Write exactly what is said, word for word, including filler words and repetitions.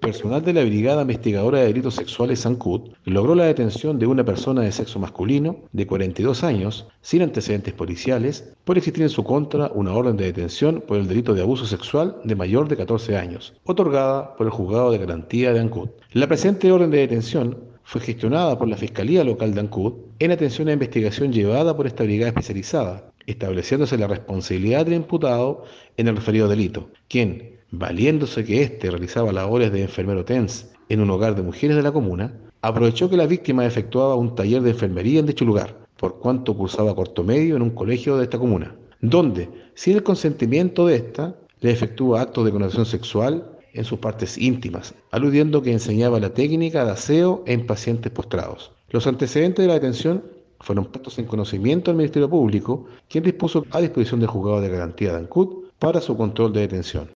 Personal de la Brigada Investigadora de Delitos Sexuales Sancud logró la detención de una persona de sexo masculino de cuarenta y dos años, sin antecedentes policiales, por existir en su contra una orden de detención por el delito de abuso sexual de mayor de catorce años, otorgada por el Juzgado de Garantía de Ancud. La presente orden de detención fue gestionada por la Fiscalía Local de Ancud en atención a investigación llevada por esta brigada especializada, estableciéndose la responsabilidad del imputado en el referido delito, quien, valiéndose que éste realizaba labores de enfermero TENS en un hogar de mujeres de la comuna, aprovechó que la víctima efectuaba un taller de enfermería en dicho lugar, por cuanto cursaba corto medio en un colegio de esta comuna, donde, sin el consentimiento de ésta, le efectúa actos de connotación sexual en sus partes íntimas, aludiendo que enseñaba la técnica de aseo en pacientes postrados. Los antecedentes de la detención fueron puestos en conocimiento del Ministerio Público, quien dispuso a disposición del Juzgado de Garantía de Ancud para su control de detención.